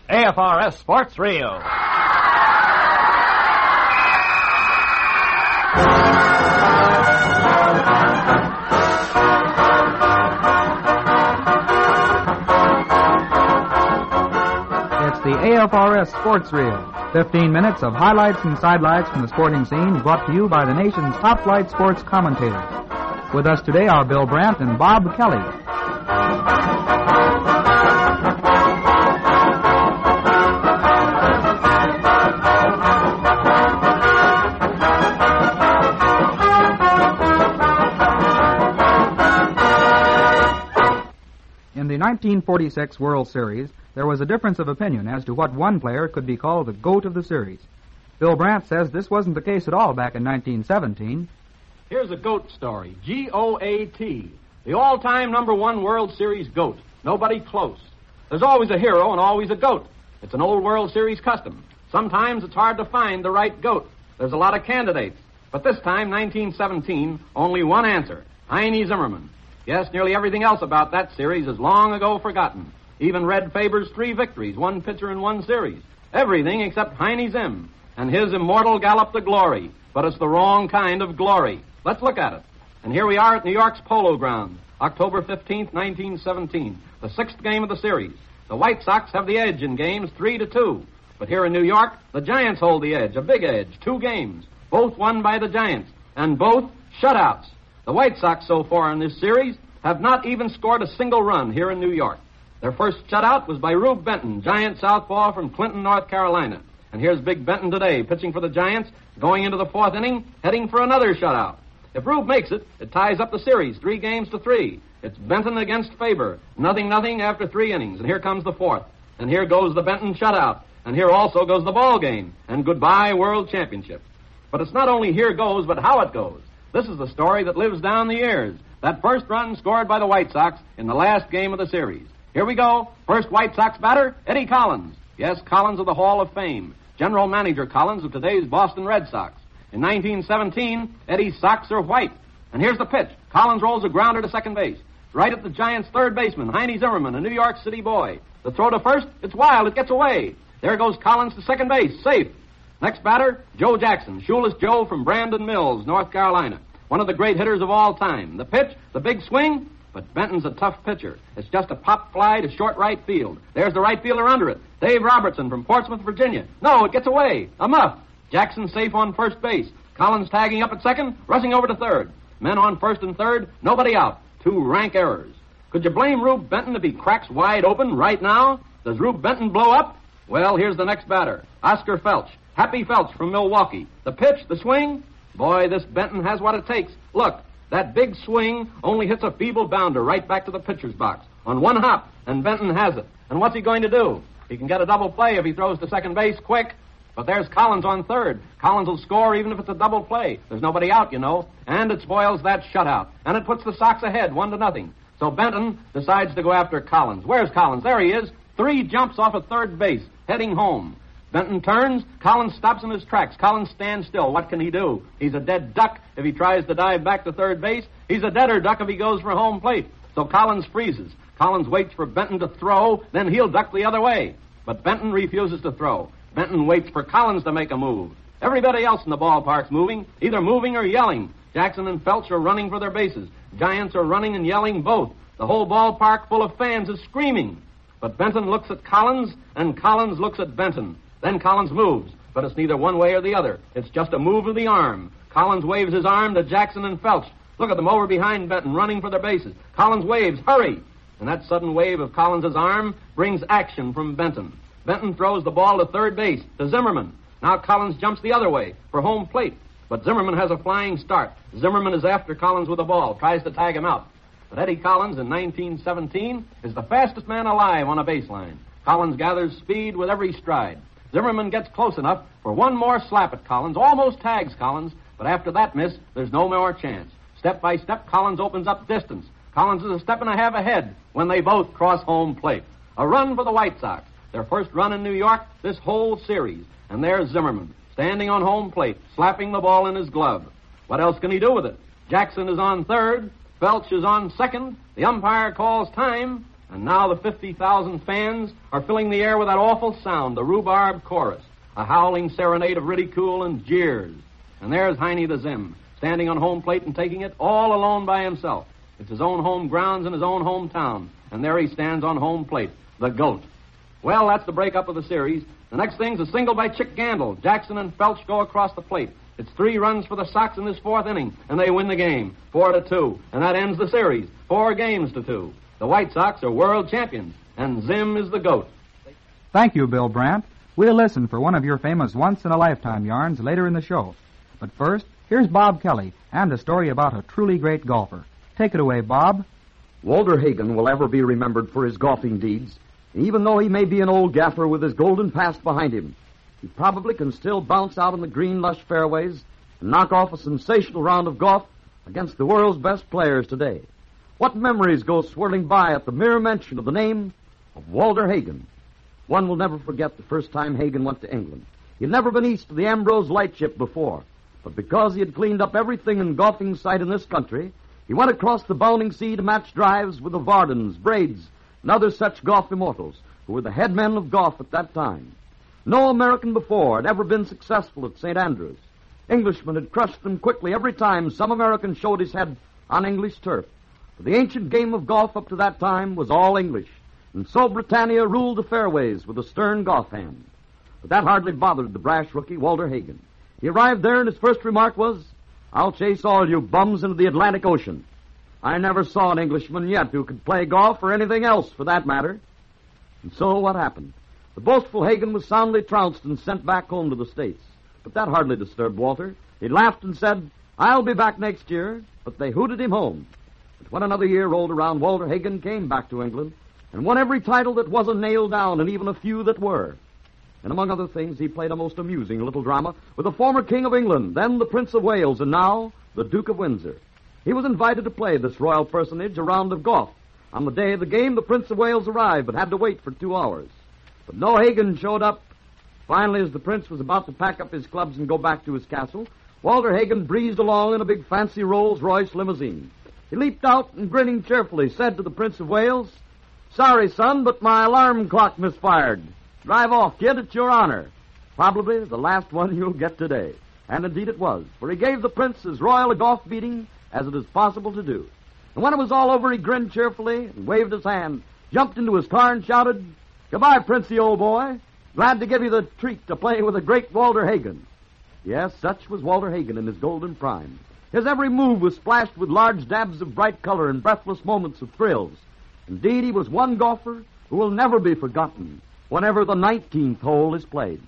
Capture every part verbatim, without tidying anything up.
A F R S Sports Reel. It's the A F R S Sports Reel. Fifteen minutes of highlights and sidelights from the sporting scene brought to you by the nation's top flight sports commentators. With us today are Bill Brandt and Bob Kelly. In the nineteen forty-six World Series, there was a difference of opinion as to what one player could be called the GOAT of the series. Bill Brandt says this wasn't the case at all back in nineteen seventeen. Here's a GOAT story, G O A T, the all-time number one World Series GOAT. Nobody close. There's always a hero and always a GOAT. It's an old World Series custom. Sometimes it's hard to find the right GOAT. There's a lot of candidates. But this time, nineteen seventeen, only one answer, Heine Zimmerman. Yes, nearly everything else about that series is long ago forgotten. Even Red Faber's three victories, one pitcher in one series. Everything except Heine Zim and his immortal gallop to glory. But it's the wrong kind of glory. Let's look at it. And here we are at New York's Polo Grounds, October fifteenth, nineteen seventeen, the sixth game of the series. The White Sox have the edge in games three to two. But here in New York, the Giants hold the edge, a big edge, two games, both won by the Giants, and both shutouts. The White Sox so far in this series have not even scored a single run here in New York. Their first shutout was by Rube Benton, Giant southpaw from Clinton, North Carolina. And here's Big Benton today, pitching for the Giants, going into the fourth inning, heading for another shutout. If Rube makes it, it ties up the series, three games to three. It's Benton against Faber, nothing, nothing after three innings. And here comes the fourth. And here goes the Benton shutout. And here also goes the ball game. And goodbye, World Championship. But it's not only here goes, but how it goes. This is the story that lives down the years. That first run scored by the White Sox in the last game of the series. Here we go. First White Sox batter, Eddie Collins. Yes, Collins of the Hall of Fame. General Manager Collins of today's Boston Red Sox. In nineteen seventeen, Eddie's socks are white. And here's the pitch. Collins rolls a grounder to second base. Right at the Giants' third baseman, Heine Zimmerman, a New York City boy. The throw to first, it's wild, it gets away. There goes Collins to second base, safe. Next batter, Joe Jackson, Shoeless Joe from Brandon Mills, North Carolina. One of the great hitters of all time. The pitch, the big swing, but Benton's a tough pitcher. It's just a pop fly to short right field. There's the right fielder under it, Dave Robertson from Portsmouth, Virginia. No, it gets away. A muff. Jackson safe on first base. Collins tagging up at second, rushing over to third. Men on first and third, nobody out. Two rank errors. Could you blame Rube Benton if he cracks wide open right now? Does Rube Benton blow up? Well, here's the next batter, Oscar Felch. Happy Felch from Milwaukee. The pitch, the swing. Boy, this Benton has what it takes. Look, that big swing only hits a feeble bounder right back to the pitcher's box. On one hop, and Benton has it. And what's he going to do? He can get a double play if he throws to second base quick. But there's Collins on third. Collins will score even if it's a double play. There's nobody out, you know. And it spoils that shutout. And it puts the Sox ahead, one to nothing. So Benton decides to go after Collins. Where's Collins? There he is. Three jumps off of third base, heading home. Benton turns. Collins stops in his tracks. Collins stands still. What can he do? He's a dead duck if he tries to dive back to third base. He's a deader duck if he goes for home plate. So Collins freezes. Collins waits for Benton to throw, then he'll duck the other way. But Benton refuses to throw. Benton waits for Collins to make a move. Everybody else in the ballpark's moving, either moving or yelling. Jackson and Felch are running for their bases. Giants are running and yelling both. The whole ballpark full of fans is screaming. But Benton looks at Collins, and Collins looks at Benton. Then Collins moves, but it's neither one way or the other. It's just a move of the arm. Collins waves his arm to Jackson and Felch. Look at them over behind Benton, running for their bases. Collins waves, hurry! And that sudden wave of Collins' arm brings action from Benton. Benton throws the ball to third base, to Zimmerman. Now Collins jumps the other way, for home plate. But Zimmerman has a flying start. Zimmerman is after Collins with the ball, tries to tag him out. But Eddie Collins in nineteen seventeen is the fastest man alive on a baseline. Collins gathers speed with every stride. Zimmerman gets close enough for one more slap at Collins, almost tags Collins, but after that miss, there's no more chance. Step by step, Collins opens up distance. Collins is a step and a half ahead when they both cross home plate. A run for the White Sox. Their first run in New York this whole series. And there's Zimmerman, standing on home plate, slapping the ball in his glove. What else can he do with it? Jackson is on third. Felch is on second. The umpire calls time. And now the fifty thousand fans are filling the air with that awful sound, the rhubarb chorus, a howling serenade of ridicule and jeers. And there's Heine the Zim, standing on home plate and taking it all alone by himself. It's his own home grounds in his own hometown, and there he stands on home plate, the GOAT. Well, that's the breakup of the series. The next thing's a single by Chick Gandil. Jackson and Felch go across the plate. It's three runs for the Sox in this fourth inning, and they win the game, four to two, and that ends the series, four games to two. The White Sox are world champions, and Zim is the GOAT. Thank you, Bill Brandt. We'll listen for one of your famous once-in-a-lifetime yarns later in the show. But first, here's Bob Kelly and a story about a truly great golfer. Take it away, Bob. Walter Hagen will ever be remembered for his golfing deeds. Even though he may be an old gaffer with his golden past behind him, he probably can still bounce out on the green, lush fairways and knock off a sensational round of golf against the world's best players today. What memories go swirling by at the mere mention of the name of Walter Hagen? One will never forget the first time Hagen went to England. He had never been east of the Ambrose Lightship before, but because he had cleaned up everything in golfing sight in this country, he went across the bounding sea to match drives with the Vardens, Braids, and other such golf immortals who were the head men of golf at that time. No American before had ever been successful at Saint Andrews. Englishmen had crushed them quickly every time some American showed his head on English turf. For the ancient game of golf up to that time was all English, and so Britannia ruled the fairways with a stern golf hand. But that hardly bothered the brash rookie, Walter Hagen. He arrived there, and his first remark was, "I'll chase all you bums into the Atlantic Ocean." I never saw an Englishman yet who could play golf or anything else, for that matter. And so what happened? The boastful Hagen was soundly trounced and sent back home to the States. But that hardly disturbed Walter. He laughed and said, "I'll be back next year," but they hooted him home. But when another year rolled around, Walter Hagen came back to England and won every title that wasn't nailed down, and even a few that were. And among other things, he played a most amusing little drama with the former King of England, then the Prince of Wales, and now the Duke of Windsor. He was invited to play this royal personage a round of golf. On the day of the game, the Prince of Wales arrived, but had to wait for two hours. But no Hagen showed up. Finally, as the prince was about to pack up his clubs and go back to his castle, Walter Hagen breezed along in a big fancy Rolls-Royce limousine. He leaped out and, grinning cheerfully, said to the Prince of Wales, "Sorry, son, but my alarm clock misfired. Drive off, kid, it's your honor." Probably the last one you'll get today. And indeed it was, for he gave the prince as royal a golf beating as it is possible to do. And when it was all over, he grinned cheerfully and waved his hand, jumped into his car and shouted, "Goodbye, Princey, old boy. Glad to give you the treat to play with the great Walter Hagen." Yes, such was Walter Hagen in his golden prime. His every move was splashed with large dabs of bright color and breathless moments of thrills. Indeed, he was one golfer who will never be forgotten whenever the nineteenth hole is played.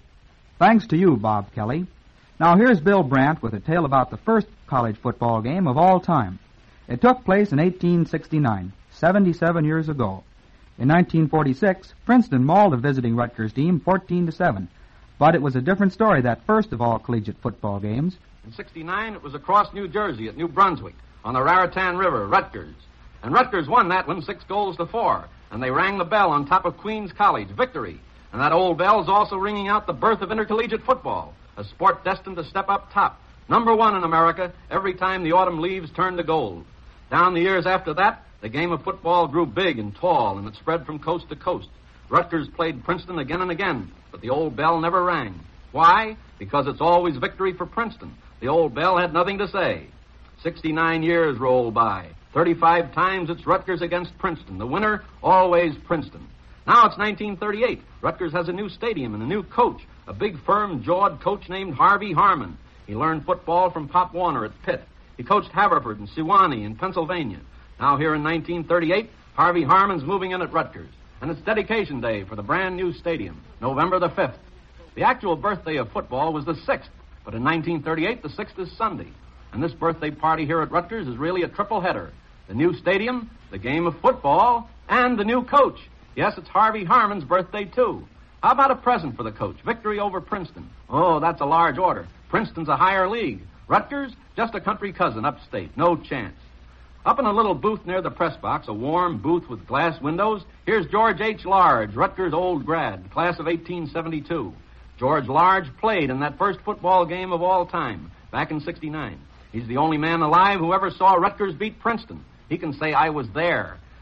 Thanks to you, Bob Kelly. Now here's Bill Brandt with a tale about the first college football game of all time. It took place in eighteen sixty-nine, seventy-seven years ago. In nineteen forty-six, Princeton mauled a visiting Rutgers team fourteen to seven. But it was a different story, that first of all collegiate football games. In sixty-nine, it was across New Jersey at New Brunswick on the Raritan River, Rutgers. And Rutgers won that one six goals to four. And they rang the bell on top of Queens College, victory. And that old bell's also ringing out the birth of intercollegiate football, a sport destined to step up top. Number one in America every time the autumn leaves turn to gold. Down the years after that, the game of football grew big and tall, and it spread from coast to coast. Rutgers played Princeton again and again, but the old bell never rang. Why? Because it's always victory for Princeton. The old bell had nothing to say. Sixty-nine years rolled by. Thirty-five times it's Rutgers against Princeton. The winner, always Princeton. Now it's nineteen thirty-eight. Rutgers has a new stadium and a new coach, a big firm-jawed coach named Harvey Harmon. He learned football from Pop Warner at Pitt. He coached Haverford and Sewanee in Pennsylvania. Now here in nineteen thirty-eight, Harvey Harmon's moving in at Rutgers. And it's dedication day for the brand new stadium, November the fifth. The actual birthday of football was the sixth, but in nineteen thirty-eight, the sixth is Sunday. And this birthday party here at Rutgers is really a triple header. The new stadium, the game of football, and the new coach. Yes, it's Harvey Harmon's birthday, too. How about a present for the coach? Victory over Princeton. Oh, that's a large order. Princeton's a higher league. Rutgers, just a country cousin upstate. No chance. Up in a little booth near the press box, a warm booth with glass windows, here's George H. Large, Rutgers old grad, class of eighteen seventy-two. George Large played in that first football game of all time, back in sixty-nine. He's the only man alive who ever saw Rutgers beat Princeton. He can say, "I was there."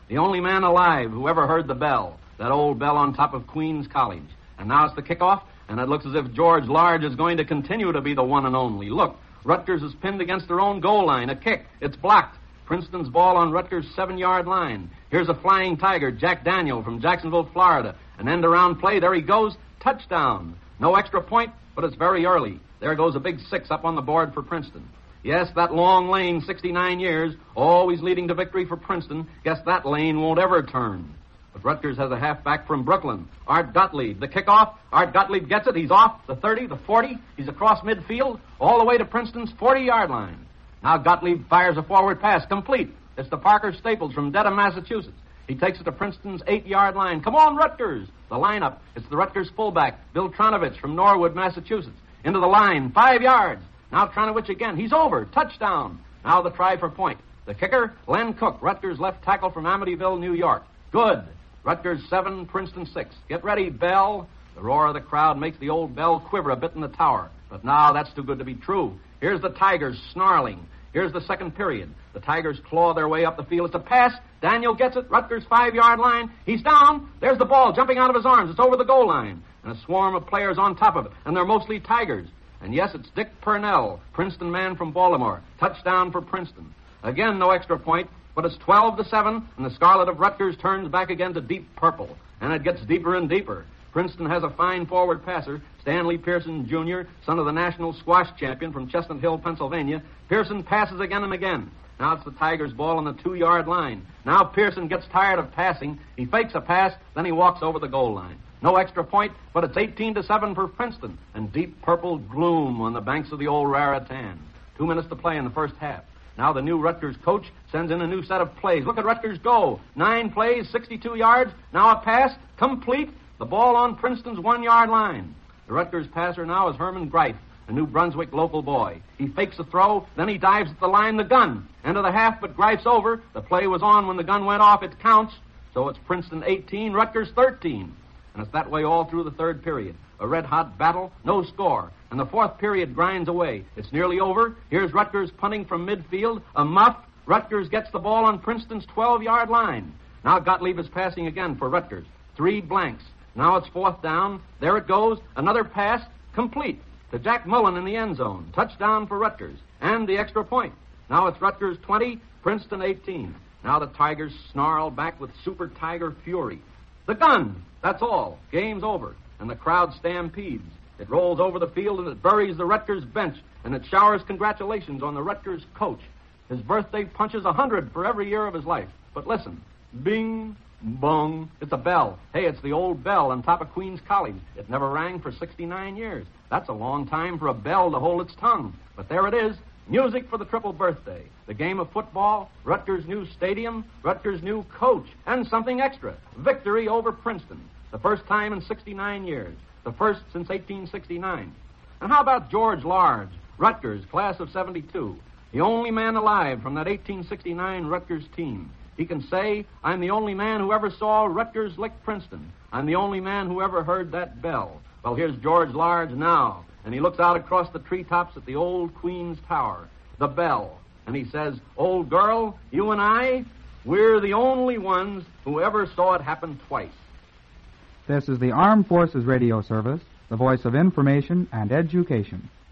The only man alive who ever heard the bell. That old bell on top of Queens College. And now it's the kickoff, and it looks as if George Large is going to continue to be the one and only. Look, Rutgers is pinned against their own goal line. A kick. It's blocked. Princeton's ball on Rutgers' seven-yard line. Here's a flying tiger, Jack Daniel from Jacksonville, Florida. An end-around play. There he goes. Touchdown. No extra point, but it's very early. There goes a big six up on the board for Princeton. Yes, that long lane, sixty-nine years, always leading to victory for Princeton. Guess that lane won't ever turn. But Rutgers has a halfback from Brooklyn, Art Gottlieb. The kickoff, Art Gottlieb gets it. He's off the thirty, the forty. He's across midfield, all the way to Princeton's forty-yard line. Now Gottlieb fires a forward pass, complete. It's to Parker Staples from Dedham, Massachusetts. He takes it to Princeton's eight-yard line. Come on, Rutgers! The lineup. It's the Rutgers fullback, Bill Tronovich from Norwood, Massachusetts. Into the line, five yards. Now Tronovich again. He's over. Touchdown. Now the try for point. The kicker, Len Cook, Rutgers left tackle from Amityville, New York. Good. Rutgers seven, Princeton six. Get ready, bell. The roar of the crowd makes the old bell quiver a bit in the tower. But now that's too good to be true. Here's the Tigers snarling. Here's the second period. The Tigers claw their way up the field. It's a pass. Daniel gets it. Rutgers' five-yard line. He's down. There's the ball jumping out of his arms. It's over the goal line. And a swarm of players on top of it. And they're mostly Tigers. And yes, it's Dick Purnell, Princeton man from Baltimore. Touchdown for Princeton. Again, no extra point. But it's twelve to seven, and the Scarlet of Rutgers turns back again to deep purple. And it gets deeper and deeper. Princeton has a fine forward passer, Stanley Pearson, Junior, son of the national squash champion from Chestnut Hill, Pennsylvania. Pearson passes again and again. Now it's the Tigers' ball on the two-yard line. Now Pearson gets tired of passing. He fakes a pass, then he walks over the goal line. No extra point, but it's eighteen to seven for Princeton, and deep purple gloom on the banks of the old Raritan. Two minutes to play in the first half. Now the new Rutgers coach sends in a new set of plays. Look at Rutgers go. Nine plays, sixty-two yards. Now a pass, complete. The ball on Princeton's one-yard line. The Rutgers passer now is Herman Greif, a New Brunswick local boy. He fakes a throw, then he dives at the line, the gun. End of the half, but Greif's over. The play was on when the gun went off. It counts. So it's Princeton eighteen, Rutgers thirteen. And it's that way all through the third period. A red-hot battle, no score. And the fourth period grinds away. It's nearly over. Here's Rutgers punting from midfield. A muff. Rutgers gets the ball on Princeton's twelve-yard line. Now Gottlieb is passing again for Rutgers. Three blanks. Now it's fourth down. There it goes. Another pass. Complete. To Jack Mullen in the end zone. Touchdown for Rutgers. And the extra point. Now it's Rutgers twenty, Princeton eighteen. Now the Tigers snarl back with super Tiger fury. The gun. That's all. Game's over. And the crowd stampedes. It rolls over the field and it buries the Rutgers bench. And it showers congratulations on the Rutgers coach. His birthday punches a hundred for every year of his life. But listen. Bing, bong. It's a bell. Hey, it's the old bell on top of Queens College. It never rang for sixty-nine years. That's a long time for a bell to hold its tongue. But there it is. Music for the triple birthday. The game of football, Rutgers' new stadium, Rutgers' new coach, and something extra. Victory over Princeton. The first time in sixty-nine years. The first since eighteen sixty-nine. And how about George Large, Rutgers, class of seventy-two? The only man alive from that eighteen sixty-nine Rutgers team. He can say, I'm the only man who ever saw Rutgers lick Princeton. I'm the only man who ever heard that bell. Well, here's George Large now, and he looks out across the treetops at the old Queen's Tower, the bell, and he says, old girl, you and I, we're the only ones who ever saw it happen twice. This is the Armed Forces Radio Service, the voice of information and education.